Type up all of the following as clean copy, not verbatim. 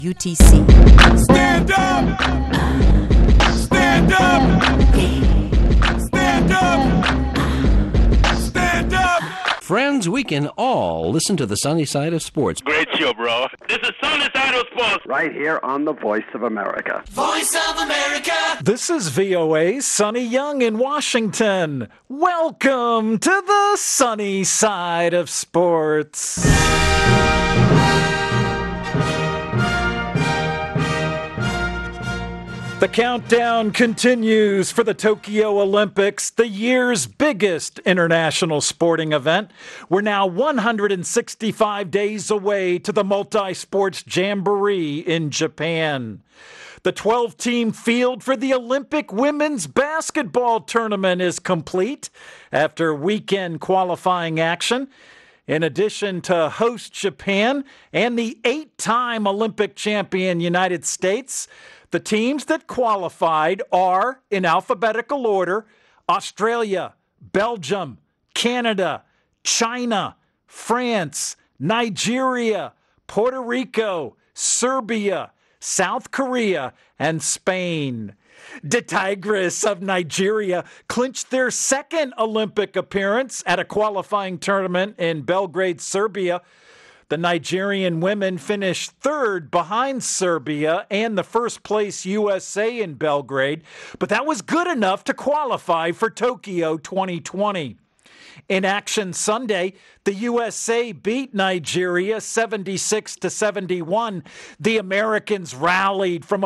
UTC. Stand up! Stand up! Stand up! Stand up! Friends, we can all listen to the sunny side of sports. Great show, bro. This is Sunny Side of Sports. Right here on the Voice of America. Voice of America! This is VOA's Sonny Young in Washington. Welcome to the sunny side of sports. The countdown continues for the Tokyo Olympics, the year's biggest international sporting event. We're now 165 days away to the multi-sports jamboree in Japan. The 12-team field for the Olympic women's basketball tournament is complete after weekend qualifying action. In addition to host Japan and the 8-time Olympic champion United States, the teams that qualified are, in alphabetical order, Australia, Belgium, Canada, China, France, Nigeria, Puerto Rico, Serbia, South Korea, and Spain. The Tigers of Nigeria clinched their second Olympic appearance at a qualifying tournament in Belgrade, Serbia. The Nigerian women finished third behind Serbia and the first place USA in Belgrade, but that was good enough to qualify for Tokyo 2020. In action Sunday, the USA beat Nigeria 76-71. The Americans rallied from a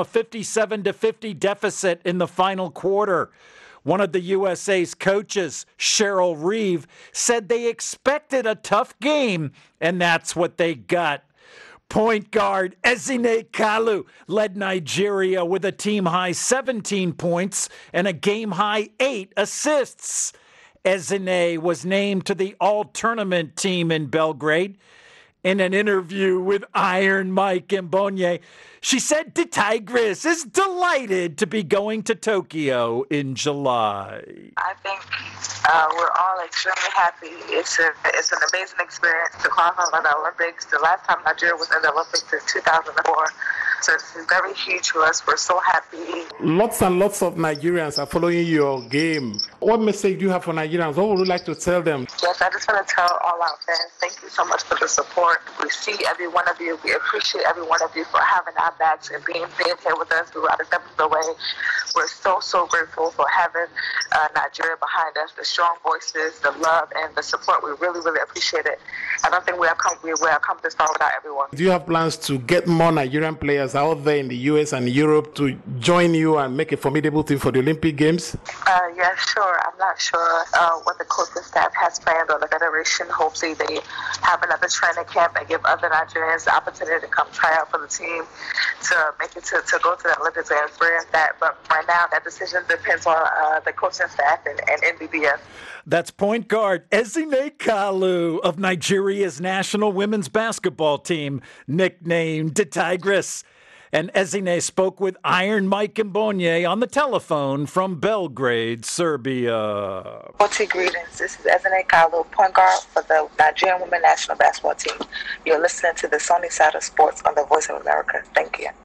57-50 deficit in the final quarter. One of the USA's coaches, Cheryl Reeve, said they expected a tough game, and that's what they got. Point guard Ezine Kalu led Nigeria with a team-high 17 points and a game-high 8 assists. Ezine was named to the all-tournament team in Belgrade. In an interview with Iron Mike Mbonye, she said the Tigers is delighted to be going to Tokyo in July. I think we're all extremely happy. It's an amazing experience to qualify for the Olympics. The last time Nigeria was in the Olympics is 2004. So it's very huge for us. We're so happy. Lots and lots of Nigerians are following your game. What message do you have for Nigerians? What would you like to tell them? Yes, I just want to tell all our fans, thank you so much for the support. We see every one of you. We appreciate every one of you for having our backs and being here with us throughout the step of the way. We're so grateful for having Nigeria behind us, the strong voices, the love, and the support. We really appreciate it. I don't think we have come this far without everyone. Do you have plans to get more Nigerian players out there in the US and Europe to join you and make a formidable team for the Olympic Games? Yeah, sure. I'm not sure what the coaching staff has planned or the federation. Hopefully they have another training camp and give other Nigerians the opportunity to come try out for the team to make it to go to the Olympics and experience that. But right now, that decision depends on the coaching staff and NBBF. That's point guard Ezine Kalu of Nigeria's national women's basketball team, nicknamed the Tigers. And Ezine spoke with Iron Mike Mbonye on the telephone from Belgrade, Serbia. Greetings. This is Ezine Kalu, point guard for the Nigerian women's national basketball team. You're listening to the Sunny Side of Sports on the Voice of America. Thank you.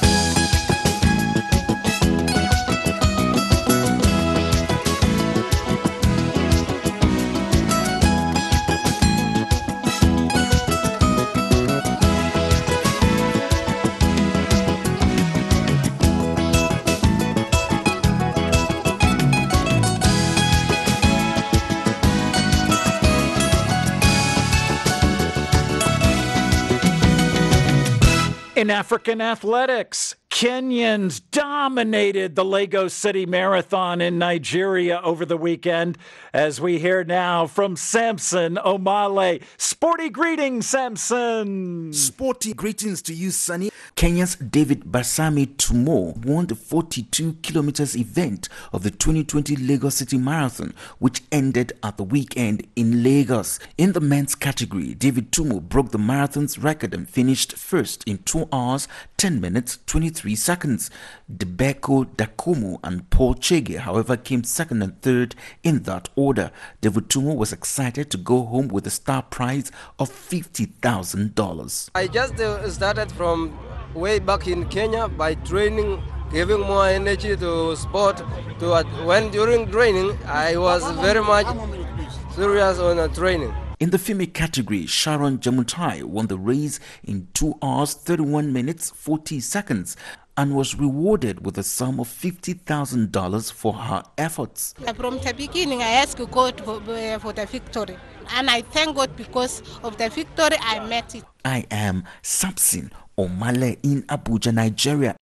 In African athletics, Kenyans dominated the Lagos City Marathon in Nigeria over the weekend, as we hear now from Samson Omale. Sporty greetings, Samson. Sporty greetings to you, Sonny. Kenya's David Basami Tumo won the 42 kilometers event of the 2020 Lagos City Marathon, which ended at the weekend in Lagos. In the men's category, David Tumo broke the marathon's record and finished first in 2 hours, 10 minutes, 23 seconds. Debeko Dakomo and Paul Chege, however, came second and third in that order. David Tumo was excited to go home with a star prize of $50,000. I just started from way back in Kenya by training, giving more energy to sport. When during training, I was very much serious on the training. In the female category, Sharon Jemutai won the race in 2 hours, 31 minutes, 40 seconds and was rewarded with a sum of $50,000 for her efforts. From the beginning, I asked God for the victory. And I thank God because of the victory, I met it. I am Samson Omale in Abuja, Nigeria.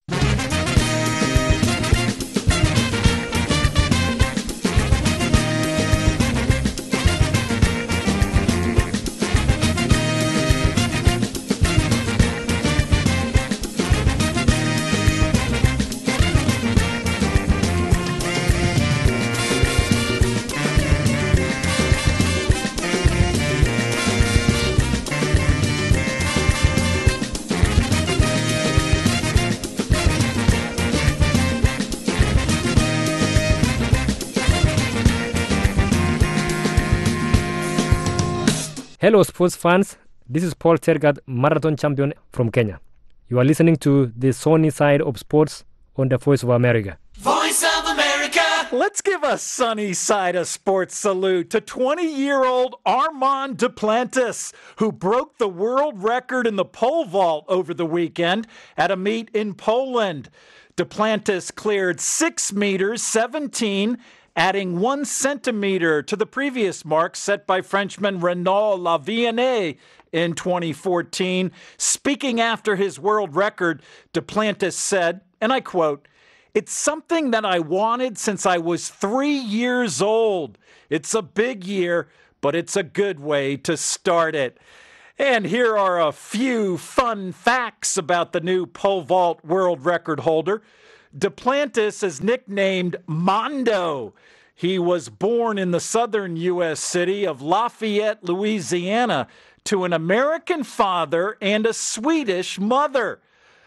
Hello sports fans, this is Paul Tergat, marathon champion from Kenya. You are listening to the sunny side of sports on the Voice of America. Voice of America. Let's give a sunny side of sports salute to 20-year-old Armand Duplantis, who broke the world record in the pole vault over the weekend at a meet in Poland. Duplantis cleared 6 meters 17, adding 1 centimeter to the previous mark set by Frenchman Renaud Lavillenie in 2014. Speaking after his world record, Duplantis said, and I quote, "It's something that I wanted since I was 3 years old. It's a big year, but it's a good way to start it." And here are a few fun facts about the new pole vault world record holder. Duplantis is nicknamed Mondo. He was born in the southern U.S. city of Lafayette, Louisiana, to an American father and a Swedish mother.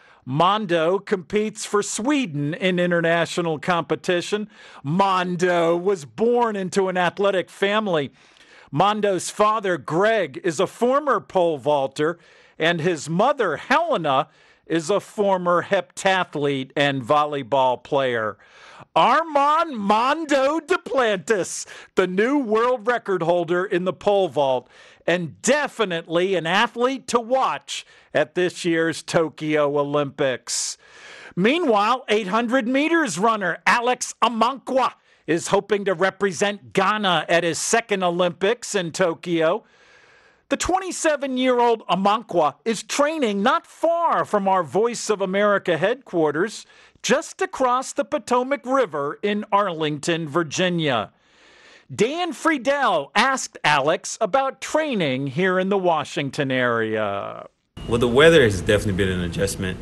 Mondo competes for Sweden in international competition. Mondo was born into an athletic family. Mondo's father, Greg, is a former pole vaulter, and his mother, Helena, is a former heptathlete and volleyball player. Armand Mondo Duplantis, the new world record holder in the pole vault, and definitely an athlete to watch at this year's Tokyo Olympics. Meanwhile, 800 meters runner Alex Amankwa is hoping to represent Ghana at his second Olympics in Tokyo. The 27-year-old Amankwa is training not far from our Voice of America headquarters, just across the Potomac River in Arlington, Virginia. Dan Friedel asked Alex about training here in the Washington area. Well, the weather has definitely been an adjustment.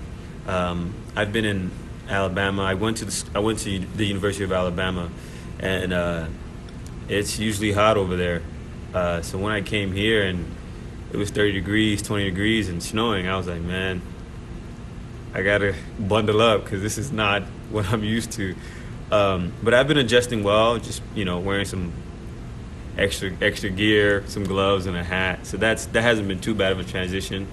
I've been in Alabama. I went to the University of Alabama, and it's usually hot over there. So when I came here and it was 30 degrees, 20 degrees, and snowing, I was like, man, I gotta bundle up because this is not what I'm used to. But I've been adjusting well, just wearing some extra gear, some gloves, and a hat. So that hasn't been too bad of a transition.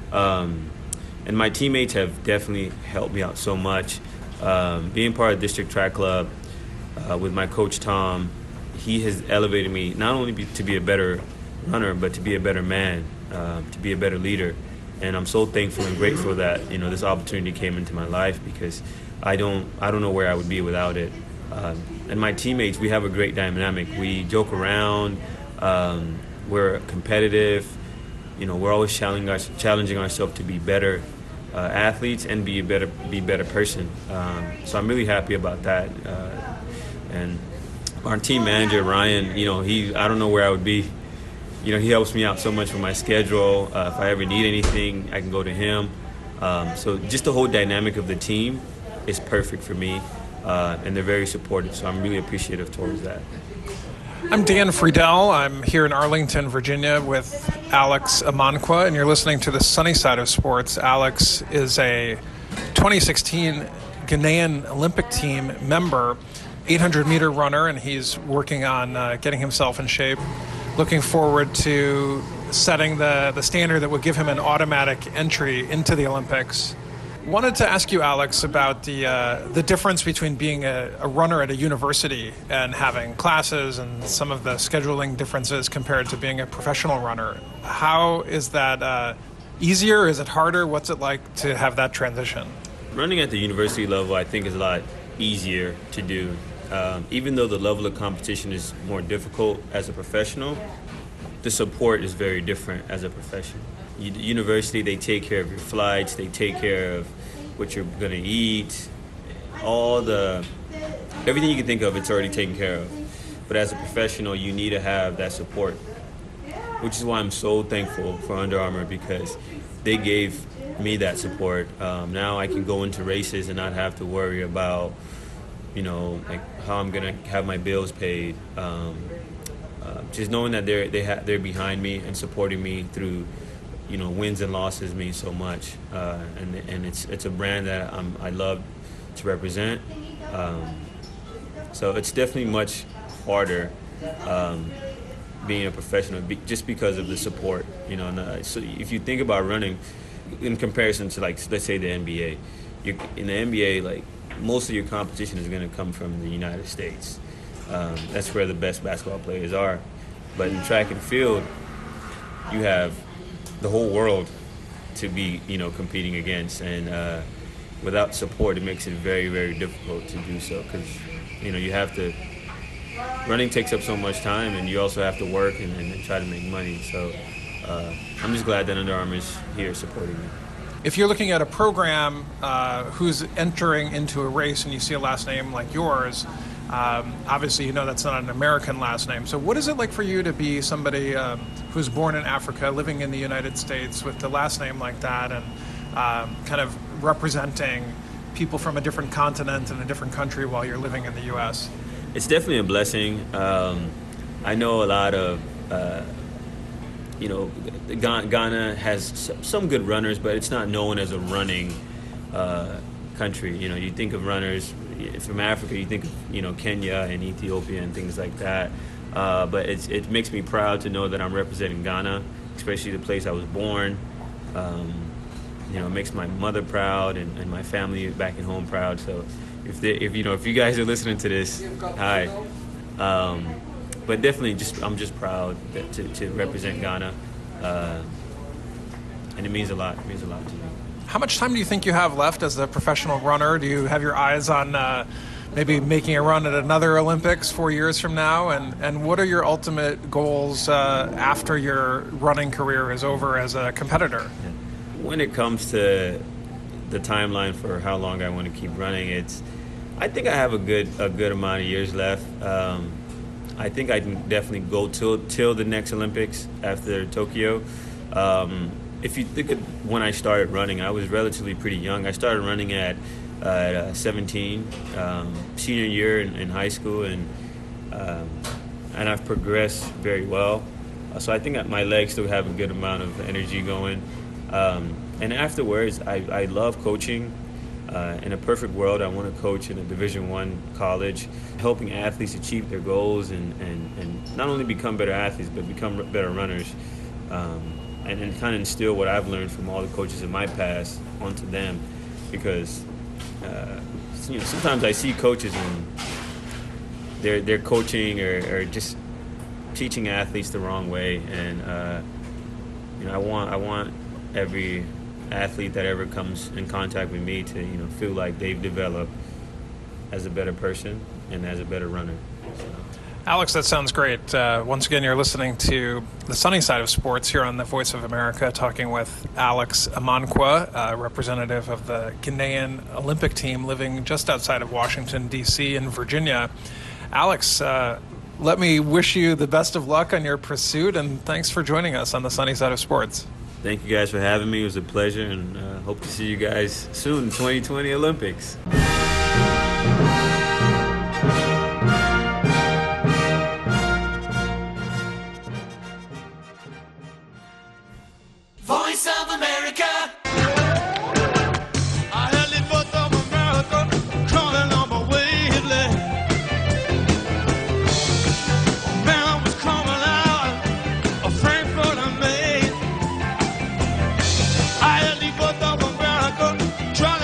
And my teammates have definitely helped me out so much. Being part of District Track Club with my coach Tom, he has elevated me not only to be a better runner, but to be a better man, to be a better leader. And I'm so thankful and grateful that this opportunity came into my life, because I don't know where I would be without it. And my teammates, we have a great dynamic. We joke around. We're competitive. We're always challenging ourselves to be better athletes and be a better person. So I'm really happy about that. And our team manager Ryan, I don't know where I would be. He helps me out so much with my schedule. If I ever need anything, I can go to him. So just the whole dynamic of the team is perfect for me, and they're very supportive. So I'm really appreciative towards that. I'm Dan Friedel. I'm here in Arlington, Virginia with Alex Amankwa, and you're listening to the Sunny Side of Sports. Alex is a 2016 Ghanaian Olympic team member, 800-meter runner, and he's working on getting himself in shape. Looking forward to setting the standard that would give him an automatic entry into the Olympics. Wanted to ask you, Alex, about the difference between being a runner at a university and having classes and some of the scheduling differences compared to being a professional runner. How is that easier? Is it harder? What's it like to have that transition? Running at the university level, I think, is a lot easier to do. Even though the level of competition is more difficult as a professional, the support is very different as a professional. University, they take care of your flights, they take care of what you're going to eat, everything you can think of, it's already taken care of. But as a professional, you need to have that support, which is why I'm so thankful for Under Armour, because they gave me that support. Now I can go into races and not have to worry about, like how I'm going to have my bills paid. Just knowing that they're behind me and supporting me through wins and losses means so much, and it's a brand that I love to represent. So it's definitely much harder being a professional just because of the support. So if you think about running in comparison to, like, let's say the NBA, in the NBA, like, most of your competition is going to come from the United States. That's where the best basketball players are. But in track and field, you have the whole world to be, competing against, and without support, it makes it very, very difficult to do so, because, you have to. Running takes up so much time, and you also have to work and try to make money. So I'm just glad that Under Armour is here supporting me. If you're looking at a program who's entering into a race and you see a last name like yours, obviously that's not an American last name. So what is it like for you to be somebody who's born in Africa, living in the United States with the last name like that, and kind of representing people from a different continent and a different country while you're living in the U.S.? It's definitely a blessing. I know a lot of, Ghana has some good runners, but it's not known as a running country. You think of runners from Africa, you think of, Kenya and Ethiopia and things like that. But it makes me proud to know that I'm representing Ghana, especially the place I was born. It makes my mother proud and my family back at home proud. So if you guys are listening to this, hi. But definitely, I'm just proud to represent Ghana, and it means a lot. It means a lot to me. How much time do you think you have left as a professional runner? Do you have your eyes on maybe making a run at another Olympics 4 years from now? And what are your ultimate goals after your running career is over as a competitor? When it comes to the timeline for how long I want to keep running, I think I have a good amount of years left. I think I can definitely go till the next Olympics after Tokyo. If you think of when I started running, I was relatively pretty young. I started running at 17, senior year in high school, and I've progressed very well. So I think my legs still have a good amount of energy going. And afterwards, I love coaching. In a perfect world, I want to coach in a Division I college, helping athletes achieve their goals and not only become better athletes, but become better runners. And kind of instill what I've learned from all the coaches in my past onto them, because sometimes I see coaches and they're coaching or just teaching athletes the wrong way, and I want every athlete that ever comes in contact with me to feel like they've developed as a better person and as a better runner. So. Alex, that sounds great. Once again, you're listening to The Sunny Side of Sports here on the Voice of America, talking with Alex Amankwa, representative of the Ghanaian Olympic team living just outside of Washington, D.C. in Virginia. Alex, let me wish you the best of luck on your pursuit, and thanks for joining us on The Sunny Side of Sports. Thank you guys for having me. It was a pleasure, and hope to see you guys soon in 2020 Olympics. Voice of America. Trying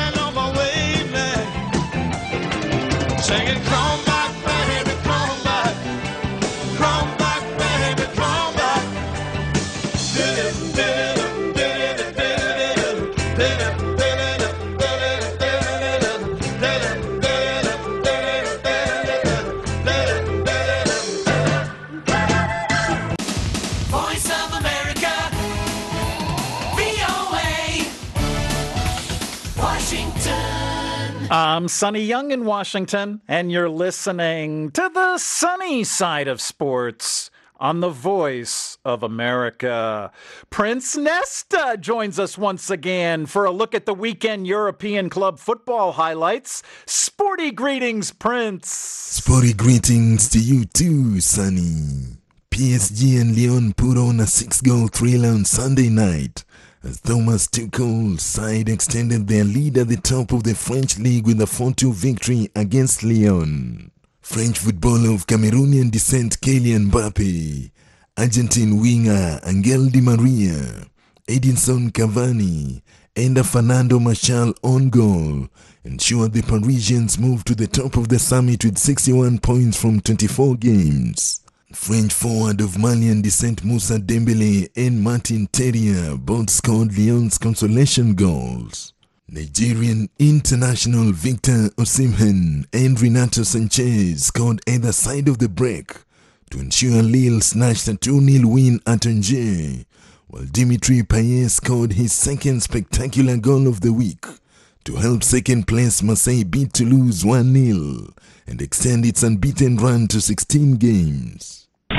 Washington. I'm Sonny Young in Washington, and you're listening to the sunny side of sports on the Voice of America. Prince Nesta joins us once again for a look at the weekend European club football highlights. Sporty greetings, Prince. Sporty greetings to you too, Sonny. PSG and Lyon put on a 6-goal thriller on Sunday night as Thomas Tuchel's side extended their lead at the top of the French league with a 4-2 victory against Lyon. French footballer of Cameroonian descent Kylian Mbappe, Argentine winger Angel Di Maria, Edinson Cavani, and Fernando Martial on goal ensured the Parisians moved to the top of the summit with 61 points from 24 games. French forward of Malian descent Moussa Dembele and Martin Terrier both scored Lyon's consolation goals. Nigerian international Victor Osimhen and Renato Sanchez scored either side of the break to ensure Lille snatched a 2-0 win at Angers, while Dimitri Payet scored his second spectacular goal of the week to help second place Marseille beat Toulouse 1-0 and extend its unbeaten run to 16 games.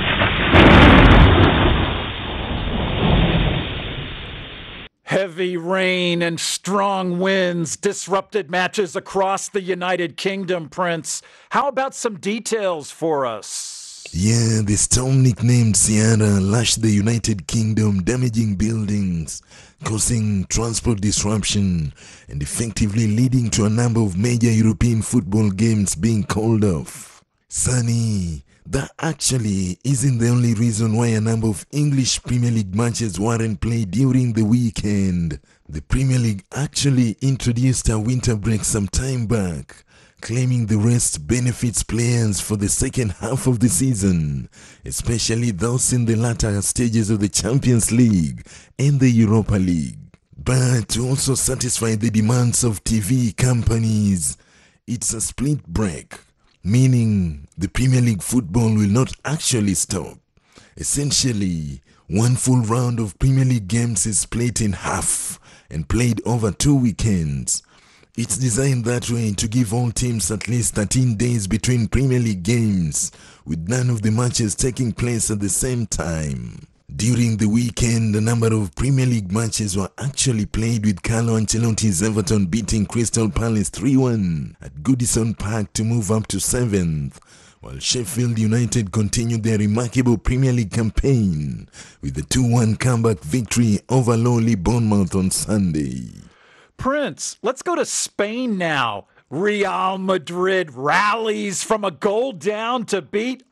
Heavy rain and strong winds disrupted matches across the United Kingdom, Prince. How about some details for us? Yeah, the storm nicknamed Ciara lashed the United Kingdom, damaging buildings, causing transport disruption, and effectively leading to a number of major European football games being called off. Sunny, that actually isn't the only reason why a number of English Premier League matches weren't played during the weekend. The Premier League actually introduced a winter break some time back, claiming the rest benefits players for the second half of the season, especially those in the latter stages of the Champions League and the Europa League. But to also satisfy the demands of TV companies, it's a split break, meaning the Premier League football will not actually stop. Essentially, one full round of Premier League games is split in half and played over 2 weekends. It's designed that way to give all teams at least 13 days between Premier League games, with none of the matches taking place at the same time. During the weekend, a number of Premier League matches were actually played, with Carlo Ancelotti's Everton beating Crystal Palace 3-1 at Goodison Park to move up to 7th, while Sheffield United continued their remarkable Premier League campaign with a 2-1 comeback victory over lowly Bournemouth on Sunday. Prince, let's go to Spain now. Real Madrid rallies from a goal down to beat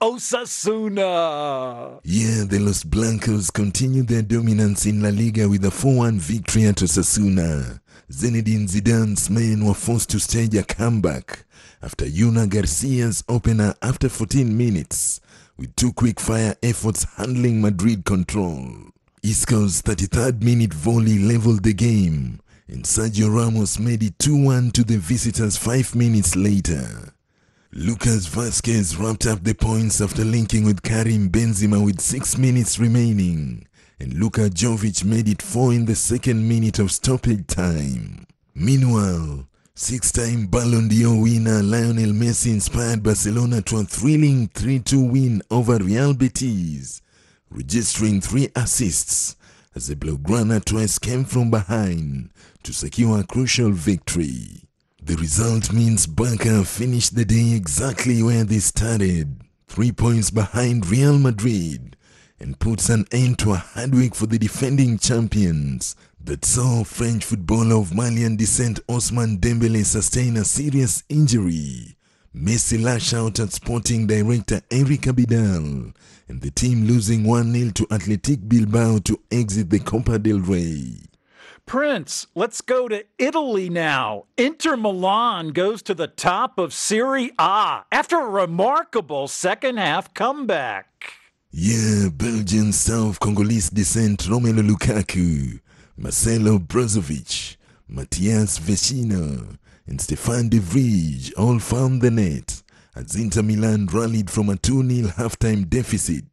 Osasuna. Yeah, the Los Blancos continued their dominance in La Liga with a 4-1 victory at Osasuna. Zinedine Zidane's men were forced to stage a comeback after Yuna Garcia's opener after 14 minutes, with 2 quick-fire efforts handling Madrid control. Isco's 33rd minute volley leveled the game, and Sergio Ramos made it 2-1 to the visitors 5 minutes later. Lucas Vazquez wrapped up the points after linking with Karim Benzema with 6 minutes remaining, and Luka Jovic made it 4 in the 2nd minute of stoppage time. Meanwhile, 6-time Ballon d'Or winner Lionel Messi inspired Barcelona to a thrilling 3-2 win over Real Betis, registering 3 assists as the Blaugrana twice came from behind to secure a crucial victory. The result means Barca finished the day exactly where they started, 3 points behind Real Madrid, and puts an end to a hard week for the defending champions that saw French footballer of Malian descent Ousmane Dembele sustain a serious injury. Messi lash out at Sporting director Eric Abidal, and the team losing 1-0 to Athletic Bilbao to exit the Copa del Rey. Prince, let's go to Italy now. Inter Milan goes to the top of Serie A after a remarkable second-half comeback. Yeah, Belgian South Congolese descent Romelu Lukaku, Marcelo Brozovic, Matthias Vecino, and Stefan de Vrij all found the net as Inter Milan rallied from a 2-0 halftime deficit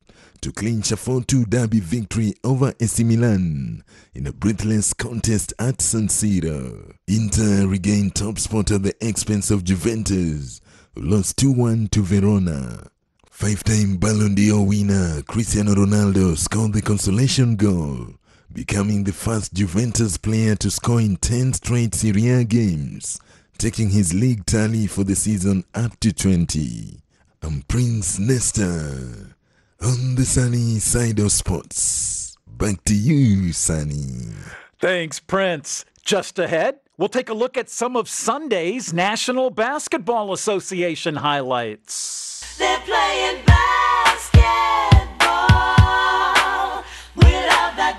to clinch a 4-2 derby victory over AC Milan in a breathless contest at San Siro. Inter regained top spot at the expense of Juventus, who lost 2-1 to Verona. Five-time Ballon d'Or winner Cristiano Ronaldo scored the consolation goal, becoming the first Juventus player to score in 10 straight Serie A games, taking his league tally for the season up to 20. I'm Prince Nesta on the sunny side of sports. Back to you, Sunny. Thanks, Prince. Just ahead, we'll take a look at some of Sunday's National Basketball Association highlights. They're playing basketball. We love that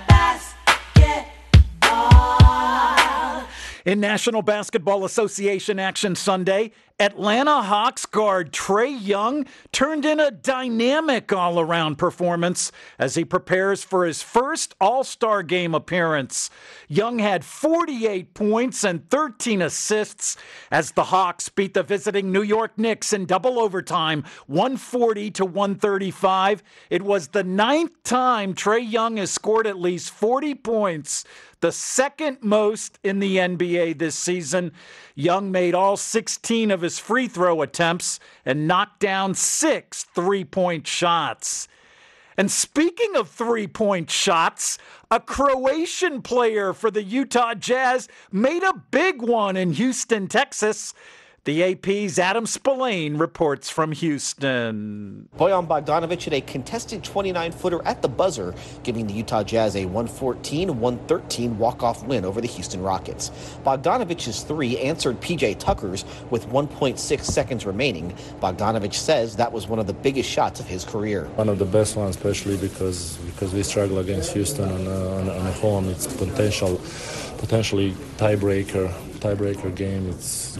basketball. In National Basketball Association action Sunday, Atlanta Hawks guard Trae Young turned in a dynamic all-around performance as he prepares for his first All-Star Game appearance. Young had 48 points and 13 assists as the Hawks beat the visiting New York Knicks in double overtime, 140-135. It was the 9th time Trae Young has scored at least 40 points, the second most in the NBA this season. Young made all 16 of his free throw attempts and knocked down 6 three-point shots. And speaking of three-point shots, a Croatian player for the Utah Jazz made a big one in Houston, Texas. The AP's Adam Spillane reports from Houston. Bojan Bogdanovic hit a contested 29-footer at the buzzer, giving the Utah Jazz a 114-113 walk-off win over the Houston Rockets. Bogdanovic's three answered P.J. Tucker's with 1.6 seconds remaining. Bogdanovic says that was one of the biggest shots of his career. One of the best ones, especially because we struggle against Houston on home. It's potentially tiebreaker game.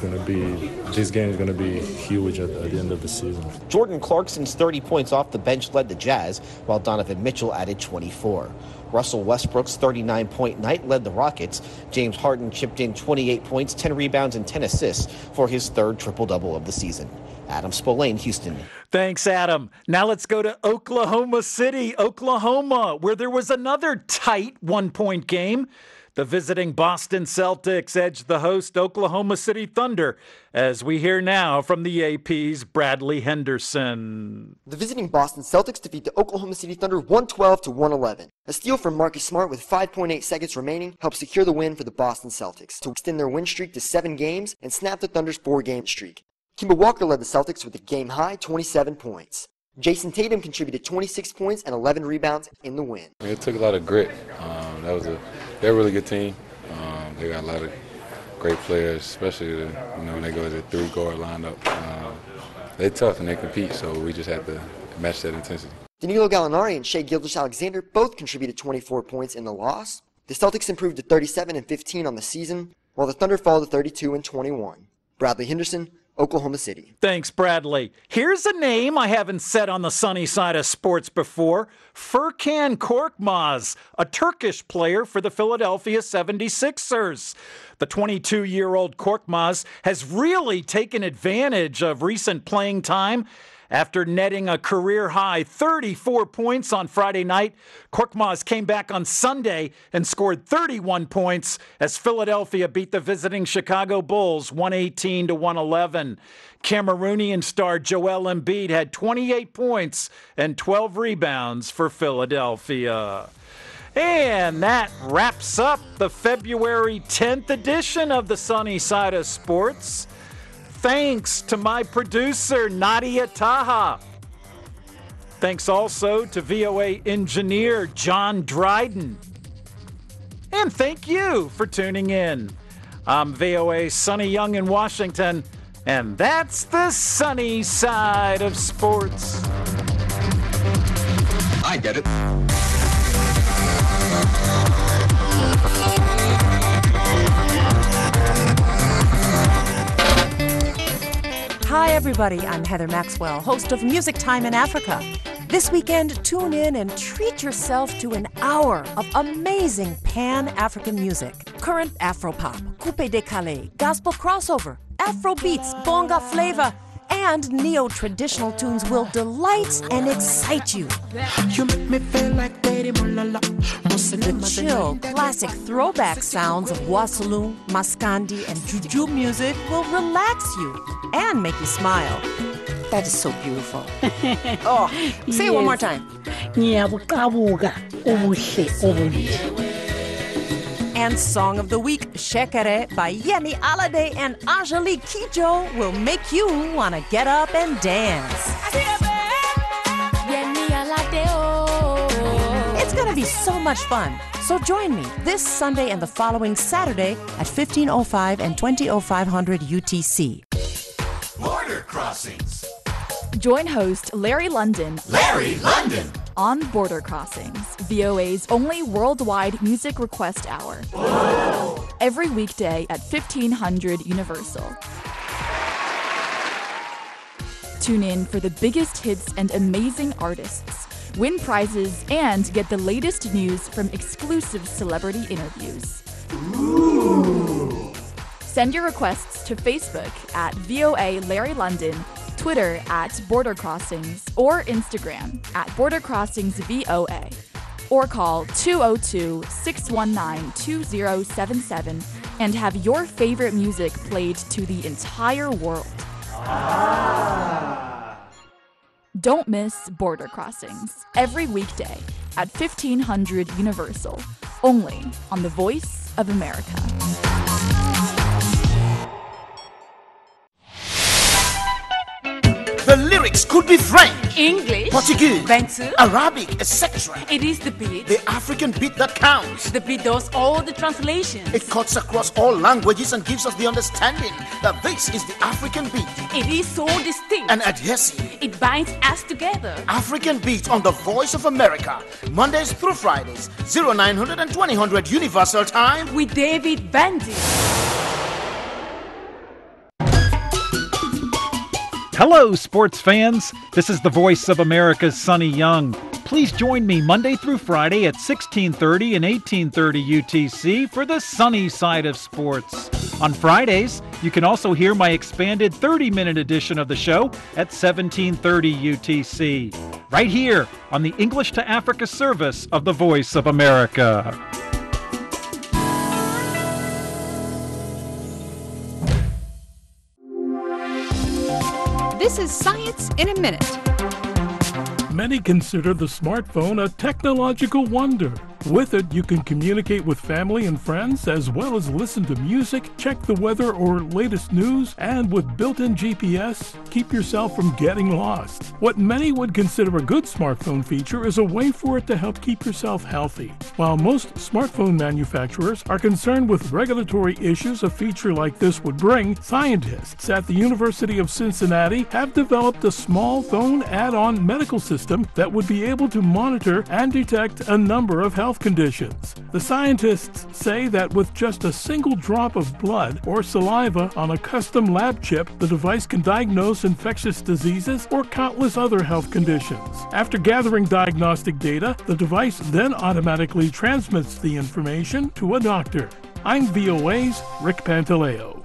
This game is going to be huge at the end of the season. Jordan Clarkson's 30 points off the bench led the Jazz, while Donovan Mitchell added 24. Russell Westbrook's 39-point night led the Rockets. James Harden chipped in 28 points, 10 rebounds, and 10 assists for his third triple-double of the season. Adam Spillane, Houston. Thanks, Adam. Now let's go to Oklahoma City, Oklahoma, where there was another tight one-point game. The visiting Boston Celtics edged the host Oklahoma City Thunder, as we hear now from the AP's Bradley Henderson. The visiting Boston Celtics defeat the Oklahoma City Thunder 112-111. A steal from Marcus Smart with 5.8 seconds remaining helped secure the win for the Boston Celtics to extend their win streak to 7 games and snap the Thunder's 4-game streak. Kemba Walker led the Celtics with a game-high 27 points. Jason Tatum contributed 26 points and 11 rebounds in the win. It took a lot of grit. They're a really good team. They got a lot of great players, especially when they go to the 3-guard lineup. They're tough and they compete, so we just have to match that intensity. Danilo Gallinari and Shai Gilgeous-Alexander both contributed 24 points in the loss. The Celtics improved to 37-15 on the season, while the Thunder fell to 32-21. Bradley Henderson, Oklahoma City. Thanks, Bradley. Here's a name I haven't said on the sunny side of sports before. Furkan Korkmaz, a Turkish player for the Philadelphia 76ers. The 22-year-old Korkmaz has really taken advantage of recent playing time. After netting a career-high 34 points on Friday night, Korkmaz came back on Sunday and scored 31 points as Philadelphia beat the visiting Chicago Bulls 118-111. Cameroonian star Joel Embiid had 28 points and 12 rebounds for Philadelphia. And that wraps up the February 10th edition of the Sunny Side of Sports. Thanks to my producer, Nadia Taha. Thanks also to VOA engineer, John Dryden. And thank you for tuning in. I'm VOA Sonny Young in Washington, and that's the Sunny Side of Sports. I get it. Hi, everybody. I'm Heather Maxwell, host of Music Time in Africa. This weekend, tune in and treat yourself to an hour of amazing Pan-African music. Current Afropop, Coupe décalé, gospel crossover, Afro beats, bonga flavor, and neo-traditional tunes will delight and excite you. You make me feel like Daddy Mulala. The chill, classic throwback sounds of Wassoulou, Maskandi, and Juju music will relax you and make you smile. That is so beautiful. Oh, say it one more time. And Song of the Week, Shekere by Yemi Alade and Angelique Kidjo will make you want to get up and dance. It's going to be so much fun. So join me this Sunday and the following Saturday at 15:05 and 20:0500 UTC. Border Crossings. Join host Larry London. Larry London. On Border Crossings, VOA's only worldwide music request hour. Whoa. Every weekday at 1500 Universal. Tune in for the biggest hits and amazing artists. Win prizes and get the latest news from exclusive celebrity interviews. Ooh. Send your requests to Facebook at VOA Larry London, Twitter at Border Crossings, or Instagram at Border Crossings VOA, or call 202-619-2077 and have your favorite music played to the entire world. Don't miss Border Crossings every weekday at 1500 Universal, only on The Voice of America. The lyrics could be French, English, Portuguese, Bantu, Arabic, etc. It is the beat. The African beat that counts. The beat does all the translations. It cuts across all languages and gives us the understanding that this is the African beat. It is so distinct and adhesive. It binds us together. African beat on The Voice of America, Mondays through Fridays, 0900 and 2000 Universal Time with David Bandy. Hello, sports fans. This is the Voice of America's Sonny Young. Please join me Monday through Friday at 1630 and 1830 UTC for the sunny side of sports. On Fridays, you can also hear my expanded 30-minute edition of the show at 1730 UTC, right here on the English to Africa service of the Voice of America. This is Science in a Minute. Many consider the smartphone a technological wonder. With it, you can communicate with family and friends, as well as listen to music, check the weather or latest news, and with built-in GPS, keep yourself from getting lost. What many would consider a good smartphone feature is a way for it to help keep yourself healthy. While most smartphone manufacturers are concerned with regulatory issues a feature like this would bring, scientists at the University of Cincinnati have developed a small phone add-on medical system that would be able to monitor and detect a number of health conditions. The scientists say that with just a single drop of blood or saliva on a custom lab chip, the device can diagnose infectious diseases or countless other health conditions. After gathering diagnostic data, the device then automatically transmits the information to a doctor. I'm VOA's Rick Pantaleo.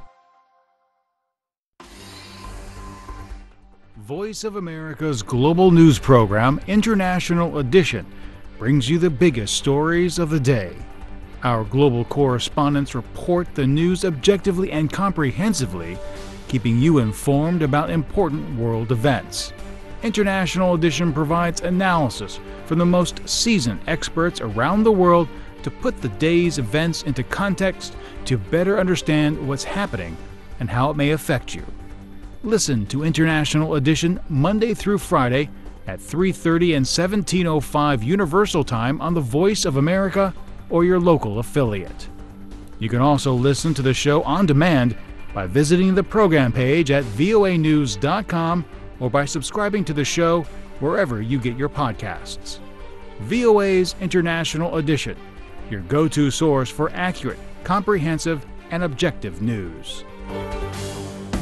Voice of America's global news program, International Edition, brings you the biggest stories of the day. Our global correspondents report the news objectively and comprehensively, keeping you informed about important world events. International Edition provides analysis from the most seasoned experts around the world to put the day's events into context to better understand what's happening and how it may affect you. Listen to International Edition Monday through Friday at 3:30 and 17:05 Universal Time on the Voice of America or your local affiliate. You can also listen to the show on demand by visiting the program page at voanews.com or by subscribing to the show wherever you get your podcasts. VOA's International Edition, your go-to source for accurate, comprehensive, and objective news.